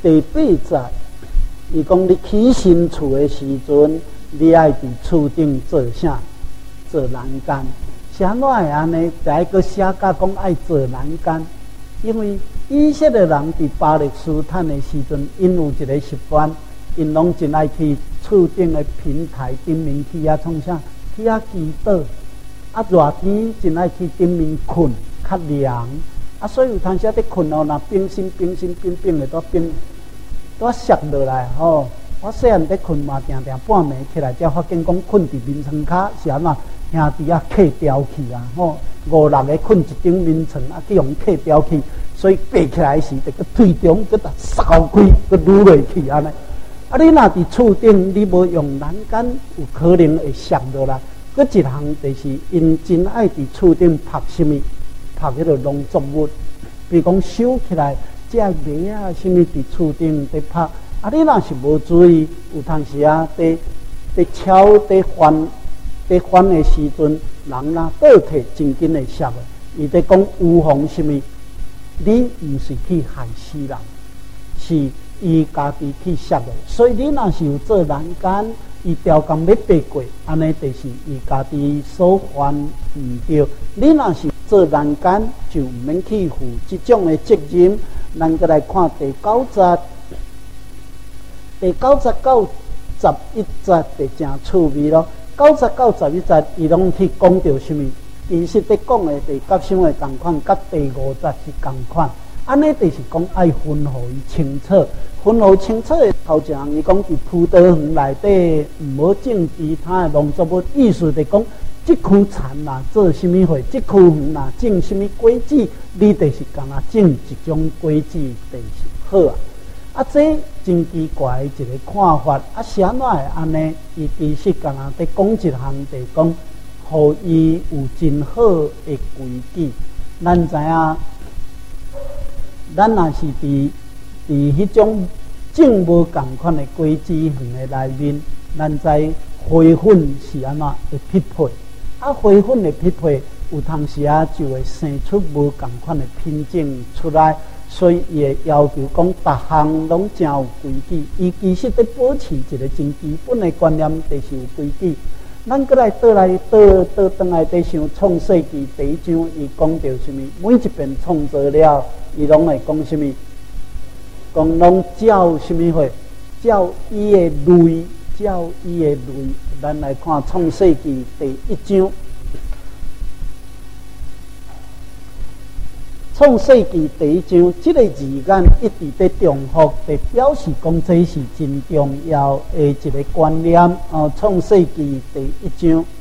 第八节，伊讲你起新厝的时阵，你爱伫厝顶做啥？做栏杆。啥哪会安尼？第一个写甲讲爱做栏杆，因为以色列人伫巴勒斯坦的时阵，因有一个习惯，因拢真爱去厝顶的平台顶面去遐创啥？去遐祈祷。啊，热天真爱去顶面困，较凉。啊，所以有当时伫困哦，若冰心的都冰，都摔落来吼。我细汉伫困嘛，定半暝起来，才发现讲困伫眠床骹是安怎兄弟啊客掉去啊吼，5、6个困一张眠床啊，去用客掉去，所以爬起来时，这个腿中给它烧开，给撸落去安尼。啊，你若伫厝顶，你无用栏杆，有可能会摔落来。搁一项就是因真爱伫厝顶拍什么，拍迄个农作物，比如讲收起来，这麦啊什么伫厝顶伫拍。啊，你若是无注意，有当时啊，伫敲伫翻的时阵，人若倒退，真紧会摔的。伊伫讲预防什么？你毋是去害死人，是伊家己去摔的。所以你若是有做栏杆，伊雕工要爬过，安尼就是伊家己所犯毋对。你若是做栏杆，就毋免去负即种的责任。咱再来看第9节。第9节到11节就真趣味咯。9节到11节，伊拢去讲到什么？其实伫讲的第甲想的同款，甲第5节是同款。安尼就是讲爱分互伊清楚，分互清楚的头一项，伊讲伫葡萄园内底毋好种其他的农作物，意思就是讲，即区田啦做什么货，即区园啦种什么果子，你就是干那种一种果子就是好啊。啊，这真奇怪一个看法。啊，啥哪会安尼？伊其实干那伫讲一项，就是讲，互伊有真好的规矩。咱知影，咱若是伫迄种种无共款的果子园的内面，咱知花粉是安怎会匹配。啊，花粉的匹配，有当时啊就会生出无共款的品种出来。所以伊会要求讲，逐项拢真有规矩。伊其实伫保持一个真基本的观念，就是有规矩。咱过来倒转来伫想创世纪第1章，伊讲到什么？每一遍创造了，伊拢会讲什么？讲拢照什么货？照伊的类，照伊的类。咱来看创世纪第1章。创世纪第1章，这个字眼一直在重复，在表示讲这是真重要的一个观念。创世纪第1章，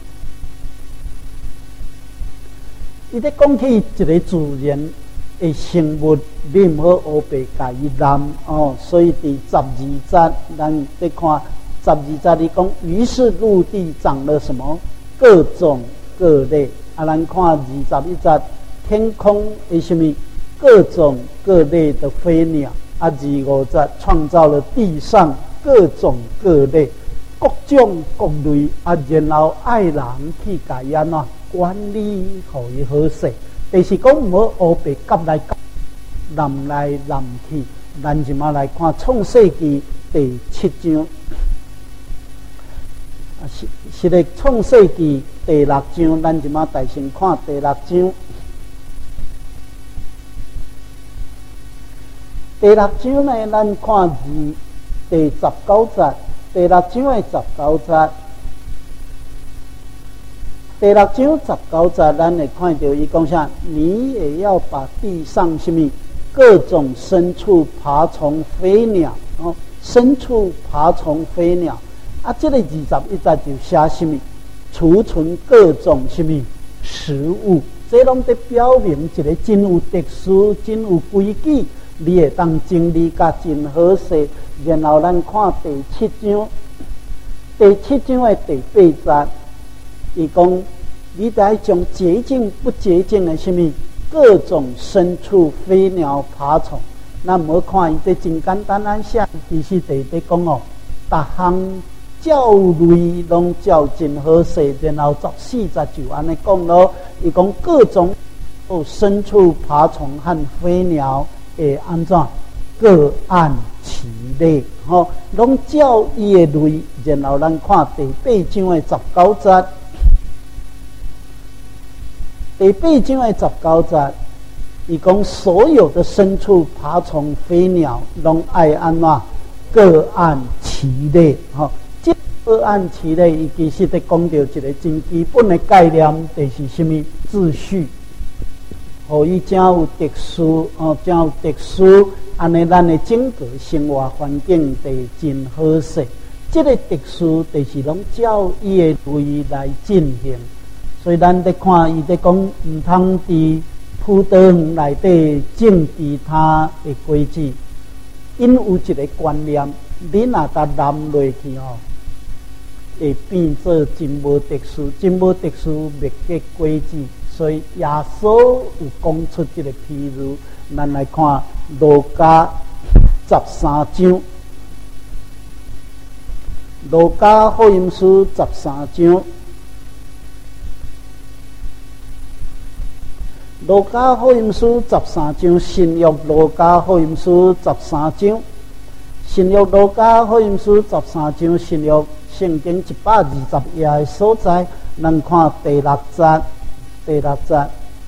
伊在讲起一个自然的生物，你唔好乌白甲伊染所以第12节，咱再看12节，你讲，于是陆地长了什么？各种各类。啊，咱看21节。天空的什么各种各类的飞鸟啊，25节创造了地上各种各类、各种各类啊，然后爱人去甲伊安怎管理，互伊好势。就是讲唔好乌白夹来夹，揽来揽去。咱即马来看创世纪第7章，是咧创世纪第6章，咱即马大先看第6章。第6章呢，咱看第19节，第6章的19节，第6章19节，咱会看到伊讲啥？你也要把地上什么各种牲畜、爬虫、飞鸟牲畜、爬虫、飞鸟啊，这个21节就写什么？储存各种什么食物，这拢在表明一个真有特殊、真有规矩。你会当整理甲真好势，然后咱看第7章，第7章的第8节，伊讲你得将洁净不洁净的什么各种牲畜、飞鸟、爬虫，咱唔好看伊这真简单咱写，其实在讲逐项照类拢照真好势，然后14节就安尼讲咯，伊讲各种牲畜、爬虫和飞鸟。会安怎各按其类，拢照伊的类。然后咱看第8章的19节，第8章的19节，伊讲所有的牲畜、爬虫、飞鸟，拢爱安怎各按其类，这各按其类，伊其实在讲到一个真基本的概念，就是什么秩序。伊真有特殊，真有特殊，安尼咱的整个生活环境就真好势。这个特殊就是拢照伊的类来进行，所以咱在看伊在讲，唔通伫葡萄园内底种其他的果子，因有一个观念，你若甲揽落去会变做真无特殊，真无特殊袂结果子。所以耶稣有讲出这个譬如，咱来看路加13章，路加福音书13章，路加福音书13章，新约路加福音书13章，新约路加福音书13章，新约圣经120页的所在，咱看第6节。第6节，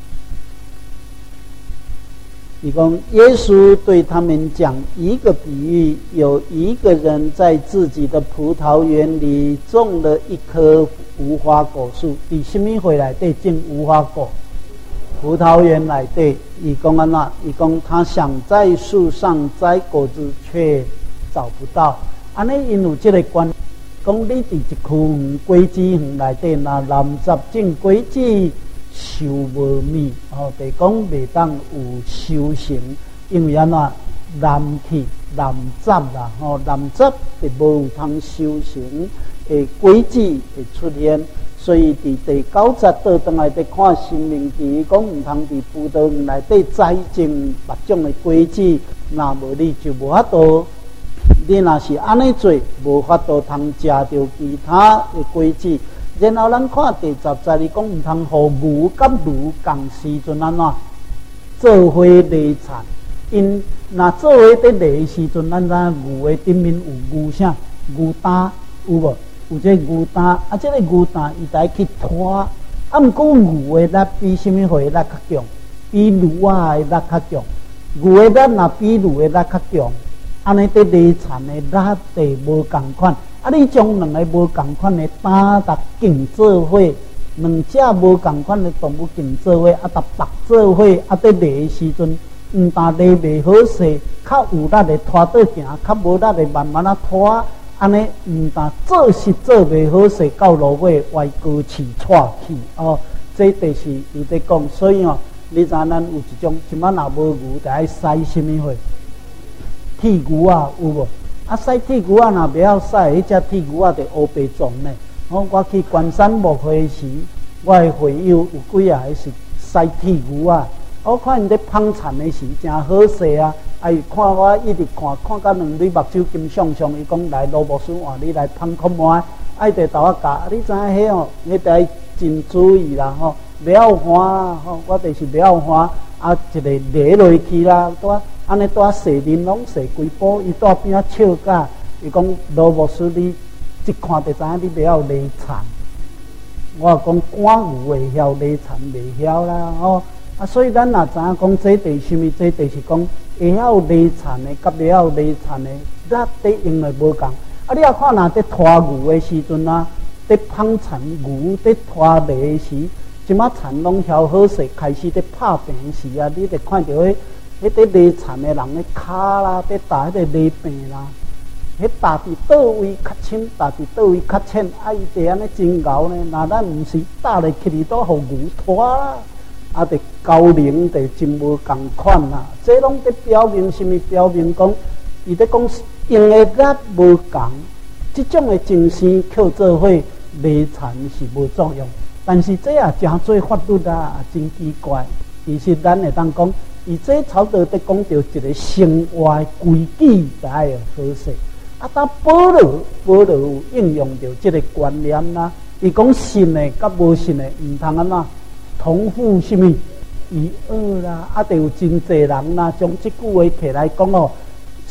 伊讲耶稣对他们讲一个比喻，有一个人在自己的葡萄园里种了一棵无花果树。伫什么会内底种无花果？葡萄园内底，伊讲安怎？伊讲他想在树上摘果子，却找不到。安尼因有这个观，讲你伫一区果子园内底，若滥杂种果子。收无米，就讲袂当有收成，因为安怎滥去滥杂啦，滥杂就无有通收成，果子会出现。所以伫第9节倒转来伫看申命记，讲毋通伫葡萄园内底栽种别种的果子，若无你就无法度。你若是安尼做，无法度通食到其他的果子。然后咱看第10节，伊讲毋通互牛甲驴共时阵安怎做伙犁田，因若做伙伫犁的时阵，咱知牛的顶面有牛啥牛担有无？有这牛担啊，这个牛担伊得去拖，啊，毋过牛的力比什么货的力较强？比驴的力较强。牛的力若比驴的力较强，安尼伫犁田的力地无共款。啊！你将两个无共款的担搭竞做伙，两只无共款的动物竞做伙，啊搭白做伙，啊伫犁的时阵，但犁袂好势，较有力的拖倒行，较无力的慢慢啊拖，安尼但做是做袂好势，到落尾歪高起岔去这就是伊在讲。所以你知咱有一种，即摆若无牛，就爱使什么货？铁牛啊，有无？啊，洗铁牛啊，若袂晓洗，迄只铁牛啊，就乌白撞呢。我去关山牧会时，我的会友有几啊是洗铁牛啊。我看因咧捧田的时，真好势啊！伊看我一直看到两对目睭金闪闪，伊讲来罗牧师换你来捧看卖，爱地豆仔教，你知影迄迄得真注意啦袂晓换我就是袂晓换啊，一个犁落去啦，安尼带洗林拢洗规波，伊带边仔笑甲，伊讲罗牧师你一看就知影你袂晓犁田。我讲赶牛会晓犁田袂晓啦所以咱若知影讲这地什么，这地是讲会晓犁田的，甲袂晓犁田的，咱得用的无共。你也看若伫拖牛的时阵伫捧田牛伫拖犁的时，即马田拢晓好势，开始伫拍平时你得看到迄伫犁田的人咧骹啦，伫打迄个犁病啦，迄打伫倒位较深，打伫倒位较浅，伊地安尼真牛呢。那咱毋是打咧去里倒互牛拖啦，伫高龄地真无共款啦。这拢伫表明什么？表明讲，伊伫讲用的力无共，即种的精神扣做伙犁田是无作用。但是这也真做法律真奇怪。其实咱会当讲。伊这差不多在讲到一个生活的规矩，才会好势。当保罗有应用到这个观念啦。伊讲信的甲无信的，唔通安怎同负什么一二啦。就有真济人啦，将这句话起来讲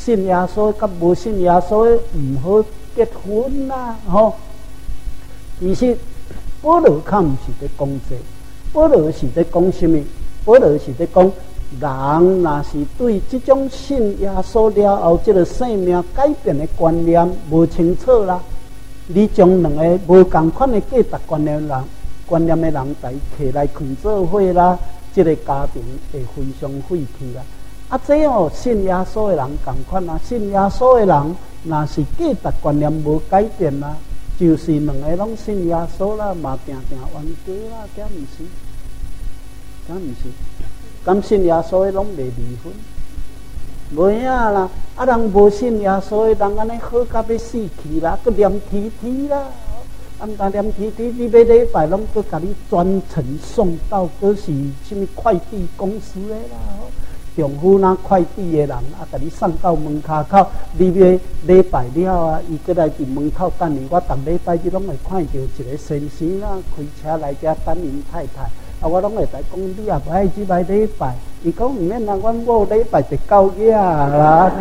信耶稣甲无信耶稣的唔好结婚啦，吼。其实保罗较毋是在讲这，保罗是在讲什么？保罗是在讲，人若是对这种信耶稣了后，这个生命改变的观念无清楚啦，你将两个无同款的价值观念的人在起来群做伙啦，这个家庭会非常废弃啦。啊，这哦信耶稣的人同款啊，信耶稣的人若是价值观念无改变啦，就是两个拢信耶稣啦，嘛定定冤家啦，敢毋是？敢毋是？敢信耶稣的拢袂离婚，无影啦。啊，人无信耶稣的人安尼好甲要死去啦，佮念天天啦。啊，毋但念天天，你要礼拜拢佮甲你专程送到，佮是什么快递公司的啦。丈夫那快递的人啊，甲你送到门口口，你要礼拜了啊，伊过来伫门口等你。我逐礼拜日拢会看到一个先生啊，开车来遮等因太太。啊，我拢会在讲，你也不爱去拜礼拜。伊讲毋免啦，阮某礼拜就够野啦。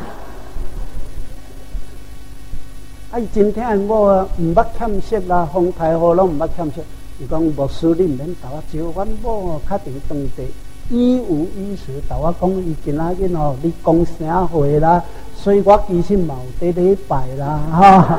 啊，伊真听因某啊，毋捌欠息啦，风台雨拢毋捌欠息。伊讲牧师，你毋免甲我招，阮某哦，较定当地。一五一十，甲我讲，伊今仔日吼，你讲啥话啦？所以我其实嘛有伫礼拜啦，哈。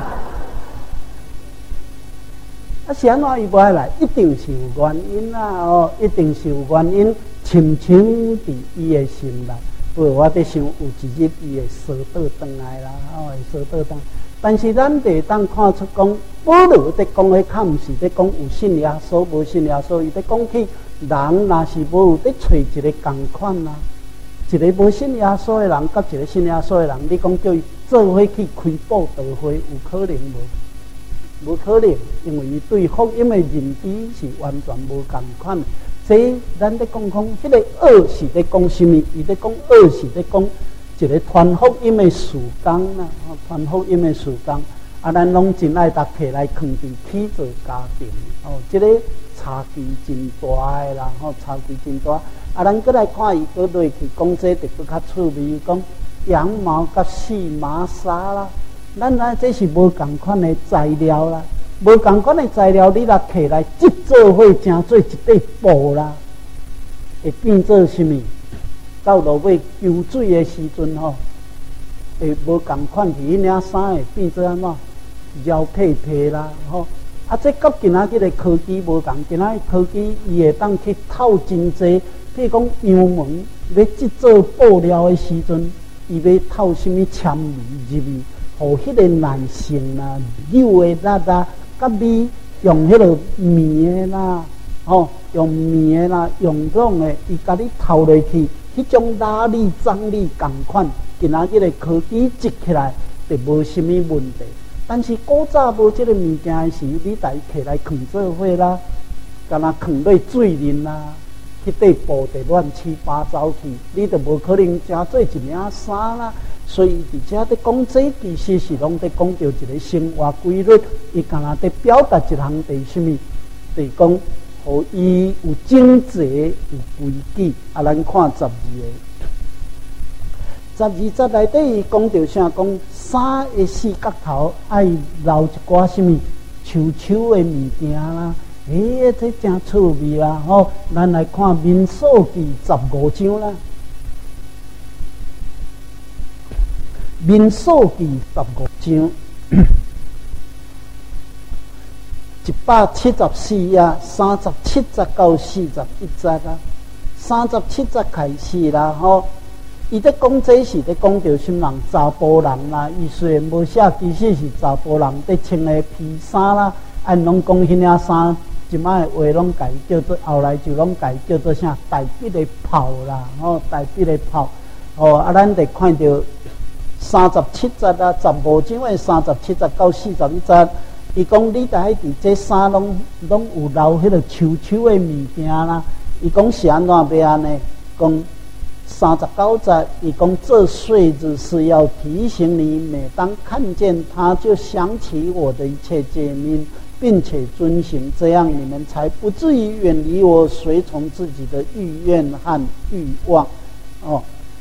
啊，是安怎伊无爱来？一定是有原因啦，哦，一定是有原因，深深伫伊的心内。不过我伫想，有一日伊会缩倒转来啦，哦，会缩倒转。但是咱得当看出讲，保罗伫讲的，较毋是伫讲有信耶稣无信耶稣，伊伫讲起。人若是无有伫找一个共款啦，一个无信耶稣的人，甲一个信耶稣的人，你讲叫伊做伙去开布道会，有可能无？无可能，因为伊对福音的认知是完全无共款。这咱伫讲，迄个恶是伫讲什么？伊伫讲恶是伫讲一个传福音的事工啦，传福音的事工。啊，咱拢真爱搭起来囥伫起做家庭，哦，这个。差距真大的啦，吼，差距真大。啊，咱过来看伊搁落去讲这，就搁较趣味。讲羊毛甲细麻纱啦，咱这是无共款的材料啦，无共款的材料，你若摕来制作伙，成做一块布啦，会变做什么？到落尾求水的时阵吼，会无共款，迄领衫会变做安怎？绕屁屁啦，吼。啊，这甲今仔日的科技无共，今仔日科技伊会当去透真济，譬如讲羊毛要制作布料的时阵，伊要透什么纤维入去，互迄个男性啦、幼的啦，甲你用迄个棉的啦，吼，用棉的啦，用这种的，伊甲你透落去，迄种拉力、张力共款，今仔日的科技织起来就无什么问题。但是古早无这个物件的时，你来摕来囥做伙啦，干那囥落水里啦，迄块布就乱七八糟去，你就无可能成做一领衫啦。所以而且伫讲这其实是拢伫讲到一个生活规律，伊干那伫表达一项第什么？伫讲，互伊有整齐、有规矩。啊，咱看12个。12节内底伊讲到啥？讲衫的四角头爱留一寡什么秋秋的物件啦？这真趣味啦！吼，咱来看民数记15章啦。民数记15章174啊，37节到41节啊，37节开始啦，吼。伊在讲这是在讲到什么人？查甫人啦，伊虽然无写，其实是查甫人在穿的皮衫啦。按拢讲迄领衫，即摆的话拢改叫做，后来就拢改叫做啥？大臂的袍啦，吼，大臂的袍。哦，啊，咱得看到37节啊，15章的37节到41节，伊讲你在伫这衫拢有留迄个秋秋的物件啦。伊讲是安怎要安尼？讲。39节，伊讲这岁日是要提醒你，每当看见他，就想起我的一切诫命，并且遵行，这样你们才不至于远离我，随从自己的意愿和欲望。哦，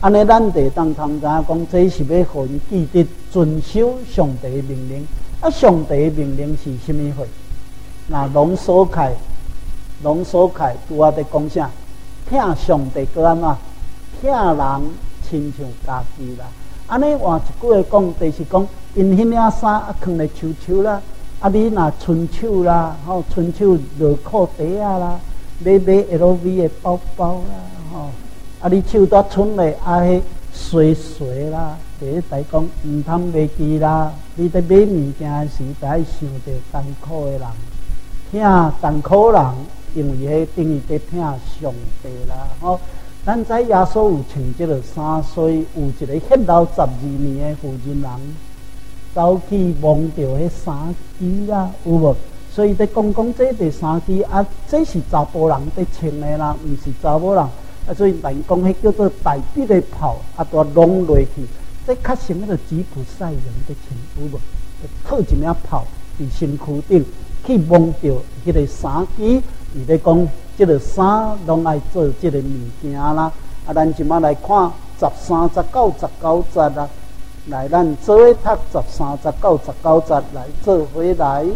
安尼咱得当通知讲，这是要互伊记得遵守上帝的命令。啊，上帝的命令是什么货？那浓缩开，拄仔在讲啥？听上帝个安怎？听人亲像家己啦。安尼换一句话讲，就是讲，因迄领衫啊，藏咧手啦。啊，你若伸手啦，伸手落裤底啊啦，买 LV 的包包啦，啊，你手拄伸咧啊，迄水啦，第一代讲唔通袂记啦。你伫买物件时，得爱想着艰苦的人，听艰苦人，因为迄等于在听上帝啦，咱知耶稣有穿这个衫，所以有一个血流12年的妇人人走去摸着迄衫机啦，有无？所以在讲这第衫机啊，这是查甫人在穿的啦，毋是查某人。啊，所以人讲迄叫做大臂的袍，啊，都拢落去。这较像迄个吉普赛人在穿，有无？套一领袍伫身躯顶，去摸着迄个衫机，伊咧讲。这个衫拢爱做这个物件啦，啊，咱即马来看13、19、19节啦，来咱做伙读13、19、19节来做回来。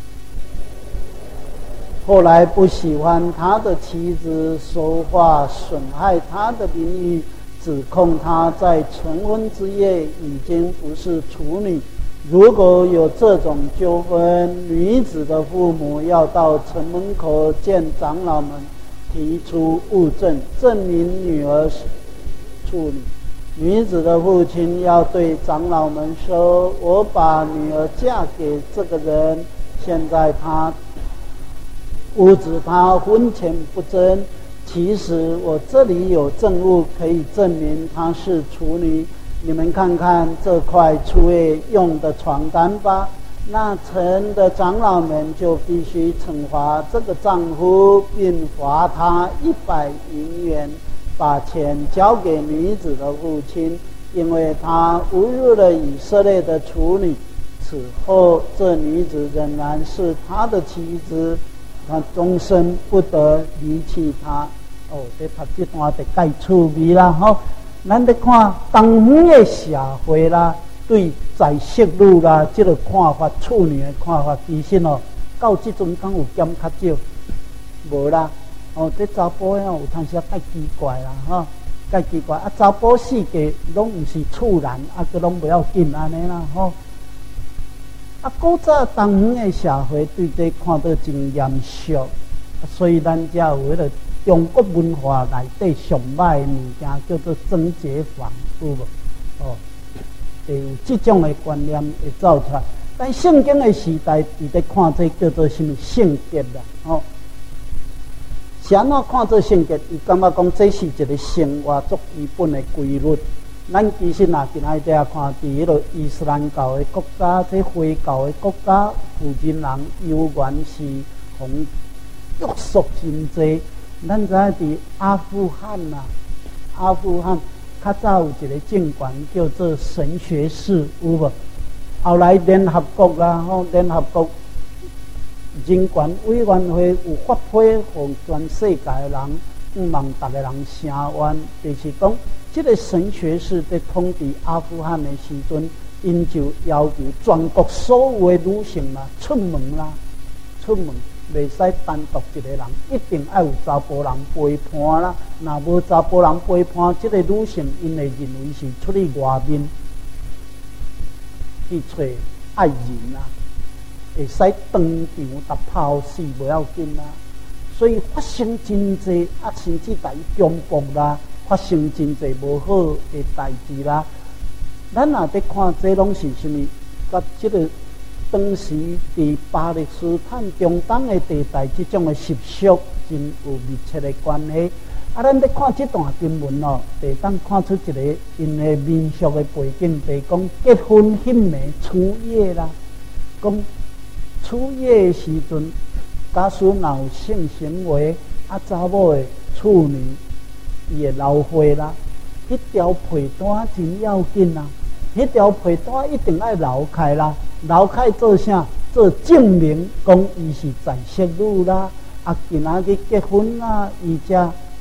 后来不喜欢他的妻子，说话损害他的名誉，指控他在成婚之夜已经不是处女。如果有这种纠纷，女子的父母要到城门口见长老们，提出物证，证明女儿是处女。女子的父亲要对长老们说：“我把女儿嫁给这个人，现在他误指他婚前不贞，其实我这里有证物可以证明她是处女。你们看看这块初夜用的床单吧。”那城的长老们就必须惩罚这个丈夫，并罚他100银元，把钱交给女子的父亲，因为他侮辱了以色列的处女。此后，这女子仍然是他的妻子，他终身不得离弃他。这读这段就介趣味啦，咱咧看当时的社会啦，对在色女啦，这个看法，处女的看法，其实到这阵刚有减较少，无啦。这查甫的有当时介奇怪啦，介奇怪。啊，查甫世界拢毋是处男，啊，佮拢不要紧安尼啦，啊，古早当时的社会对这看到真严肃，所以咱才有迄个中国文化内底上歹的物件叫做贞洁房，有无？就有这种的观念会走出来。但圣经的时代，伊在看这叫做什么圣洁啦？是安怎看这圣洁？伊感觉讲这是一个生活足基本的规律。咱其实若今仔日看，伫迄个伊斯兰教的国家，这回教的国家，负责人犹原是从约束真济。咱知伫阿富汗呐，阿富汗较早有一个政权叫做神学士，有无？后来联合国啦，联合国人权委员会有发批，互全世界的人，望逐个人声援，就是讲。这个神学士在统治阿富汗的时阵，因就要求全国所有的女性啦出门啦，袂使单独一个人，一定要有查甫人陪伴啦。若无查甫人陪伴，这个女性因会认为是出去外面去找爱人啦，会使当场打炮死不要紧啦。所以发生真济啊，甚至在中国啦。发生真侪无好的代志啦，咱若在看这拢是什么？甲这个当时伫巴勒斯坦中东的地带，这种的习俗真有密切的关系。啊，咱在看这段经文就当看出一个因的民俗的背景，就是讲结婚迄暝初夜啦，讲初夜的时阵，假使若有性行为，啊查某的处女。伊会流血啦，迄条被单真要紧啦，迄条被单一定要流开啦，流开做啥？做证明讲伊是在色女啦，啊，今仔日结婚啦，伊才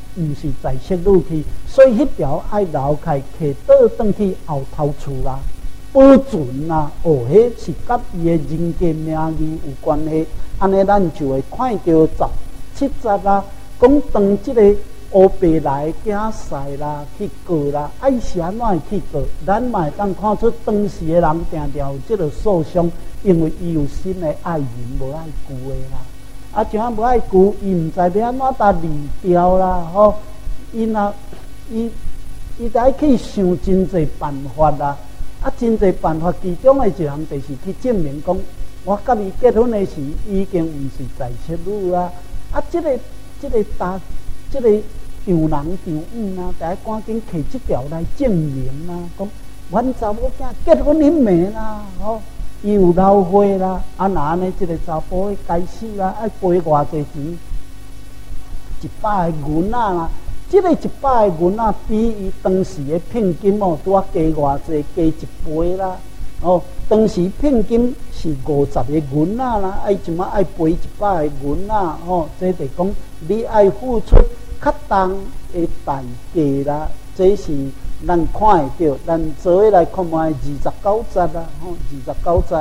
毋是在色女去，所以迄条爱留开，摕倒转去后头厝啦，保存啦。哦，迄是甲伊的人格名义有关系。安尼咱就会看到17啊，讲当即个乌白来囝婿啦去过啦，爱是安怎会去过？咱嘛会当看出当时的人定定有即个受伤，因为伊有新的爱人无爱旧的啦。啊，像啊无爱旧，伊毋知要安怎搭离掉啦，吼！伊就爱去想真侪办法啦。啊，真侪办法，其中的一项就是去证明讲，我甲伊结婚的时已经毋是在色女啦。啊，这个丈人丈母啊，就爱赶紧摕这条来证明啊，讲阮查某囝结婚迄暝啦，吼，伊有老花啦，啊，那安尼这个查甫该死啦，爱赔偌济钱，100个银仔啦。这个100个银仔比伊当时的聘金哦，拄啊加偌济，加1倍啦。哦，当时聘金是50个银仔啦，即马爱赔100个银仔，哦，这就讲你爱付出较重的代价啦。这是咱看会到，咱做伙来看卖29节啦，吼，29节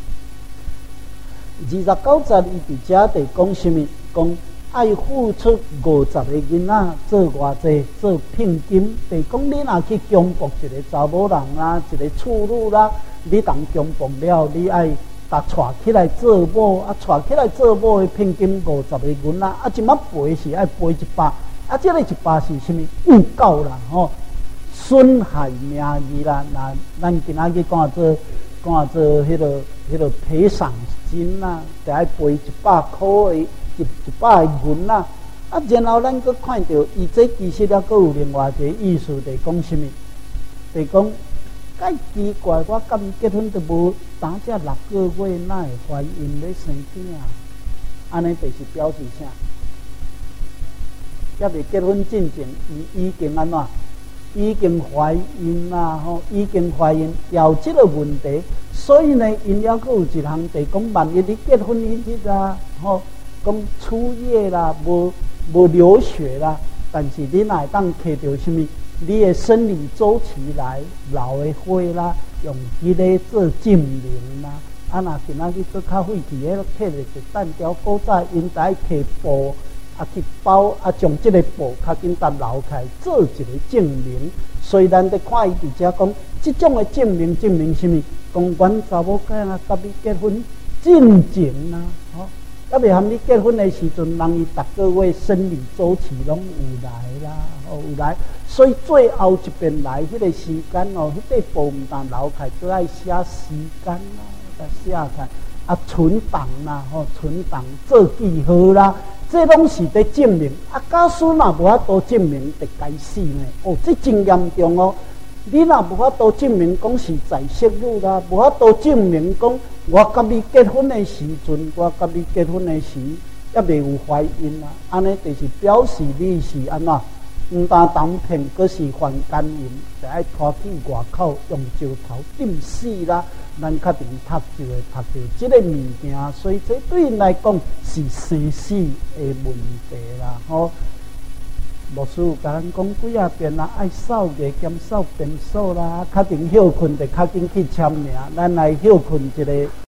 伊伫遮就讲什么？讲爱付出50个银仔做偌济做聘金，就讲你若去强迫一个查某人啦，一个处女啦，你当强迫了，你爱带起来做某，啊，带起来做某的聘金50个银仔，啊，即马赔是爱赔100，啊，这个100是什么？诬告啦，吼，损害名誉啦，那咱今仔日讲做迄个赔偿金啦，就爱赔100块的。100个银仔，啊，然后咱阁看到，伊这其实还阁有另外一个意思，就是讲什么？就是讲，介奇怪，我甲伊结婚都无打这6个月，哪会怀孕要生囝？安尼就是表示啥？还未结婚之前，伊已经安怎？已经怀孕啦，吼，已经怀孕，有这个问题，所以呢，因还阁有一项，就是讲，万一你结婚迄日啊，吼。讲初夜啦，无流血啦，但是你哪会当摕到什么？你的生理周期来流的花啦，用迄个做证明啦。啊，若今仔日做较费气，迄个摕着一单条古早因在摕布啊去包啊，将这个布较紧搭留开，做一个证明。所以咱得看伊伫遮讲，这种的证明什么？讲阮查某囝啊，甲你结婚进前啦，吼。还未含你结婚的时阵，人伊逐个月生理周期拢有来啦，哦有来，所以最后一遍来迄个时间哦，迄块布毋但留开，都爱写时间啦，甲写开啊存档啦，吼存档做记号啦，这拢是在证明。啊，假使若无法度证明，就该死呢。哦，这真严重哦。你若无法度证明讲是在色女啦，无法度证明讲我甲你结婚的时阵，还未有怀孕啦，安尼就是表示你是安怎，毋但当骗，阁是犯奸淫，就爱拖去外口用石头钉死啦。咱确定读就会读到这个物件，所以这对因来讲是生死的问题啦，吼。牧师有甲咱讲几啊遍啦，爱扫夜兼扫便所啦，确定休困就较紧去签名，咱来休困一个。